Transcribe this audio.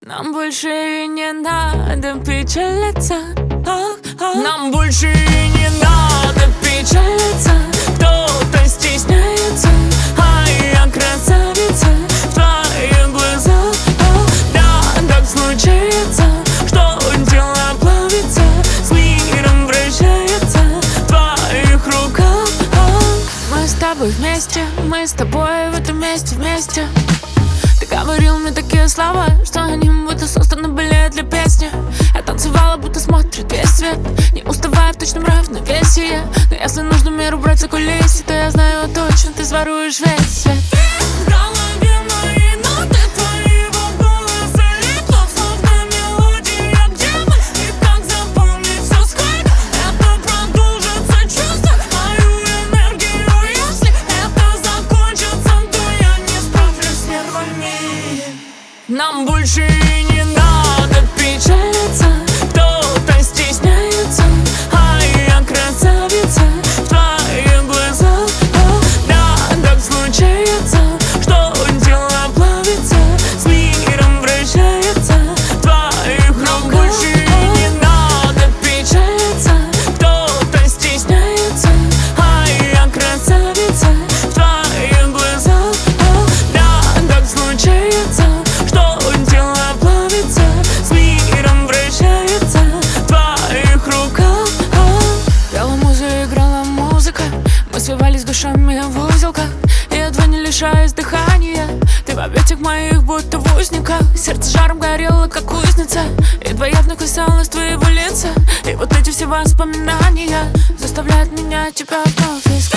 Нам больше и не надо печалиться. Нам больше и не надо печалиться. Кто-то стесняется, а я красавица в твоих глазах. Да, так случается, что тело плавится, с миром вращается в твоих руках. Мы с тобой вместе, мы с тобой в этом месте вместе. Ты говорил мне такие слова, что они будто созданы были для песни. Я танцевала, будто смотрит весь свет, не уставая в точном равновесии. Но если нужно миру брать за кулисы, то я знаю точно, ты своруешь весь свет. В голове мои ноты твоего голоса легко, словно мелодия, где мы и как запомнить все, сколько это продолжится чувство, мою энергию. Если это закончится, то я не справлюсь с нервами. Нам больше и не надо печалиться. Кто-то стесняется, а я красавица в твоих глазах. Да, так случается, что тело плавится, с миром вращается в твоих руках. Нам больше и не надо печалиться. Кто-то стесняется, а я красавица в твоих глазах. Да, так случается, что тело плавится, с миром вращается в твоих руках. Пела музыка, играла музыка, мы свивались душами в узелках, и едва не лишаясь дыхания. Ты в объятиях моих будто в узниках. Сердце жаром горело, как кузница, едва явно касалось твоего лица. И вот эти все воспоминания заставляют меня тебя вновь искать.